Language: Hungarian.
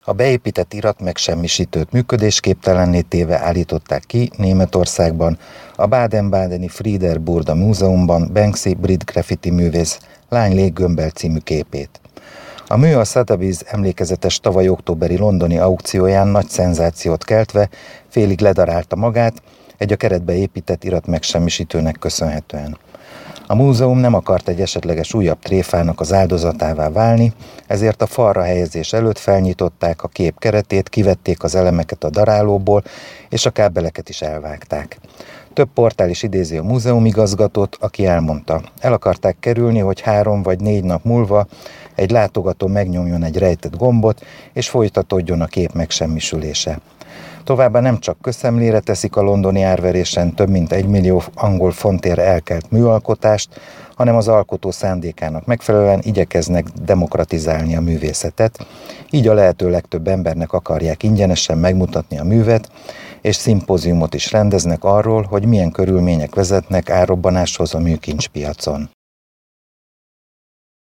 A beépített irat megsemmisítőt működésképtelenné téve állították ki Németországban, a Baden-Badeni Frieder Burda Múzeumban Banksy brit graffiti művész Lány léggömbbel című képét. A mű a Sotheby's emlékezetes tavaly októberi londoni aukcióján nagy szenzációt keltve félig ledarálta magát, egy a keretbe épített irat megsemmisítőnek köszönhetően. A múzeum nem akart egy esetleges újabb tréfának az áldozatává válni, ezért a falra helyezés előtt felnyitották a kép keretét, kivették az elemeket a darálóból, és a kábeleket is elvágták. Több portál is idézi a múzeumigazgatót, aki elmondta, el akarták kerülni, hogy 3 vagy 4 nap múlva egy látogató megnyomjon egy rejtett gombot, és folytatódjon a kép megsemmisülése. Továbbá nem csak közszemlére teszik a londoni árverésen több mint 1 millió angol fontért elkelt műalkotást, hanem az alkotó szándékának megfelelően igyekeznek demokratizálni a művészetet, így a lehető legtöbb embernek akarják ingyenesen megmutatni a művet, és szimpóziumot is rendeznek arról, hogy milyen körülmények vezetnek árrobbanáshoz a műkincspiacon.